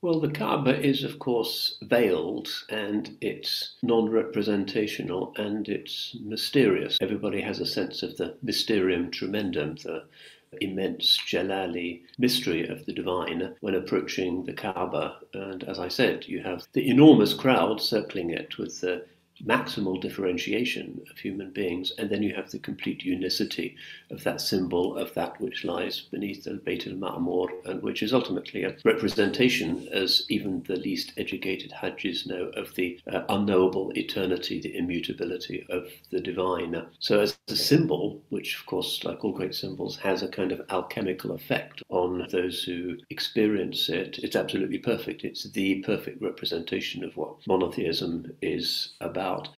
Well, the Kaaba is, of course, veiled and it's non representational and it's mysterious. Everybody has a sense of the mysterium tremendum, the immense Jalali mystery of the divine when approaching the Kaaba. And as I said, you have the enormous crowd circling it with the maximal differentiation of human beings, and then you have the complete unicity of that symbol of that which lies beneath the Beit al-Ma'mur, and which is ultimately a representation, as even the least educated Hajjis know, of the unknowable eternity, the immutability of the divine. So as a symbol, which of course, like all great symbols, has a kind of alchemical effect on those who experience it, it's absolutely perfect. It's the perfect representation of what monotheism is about.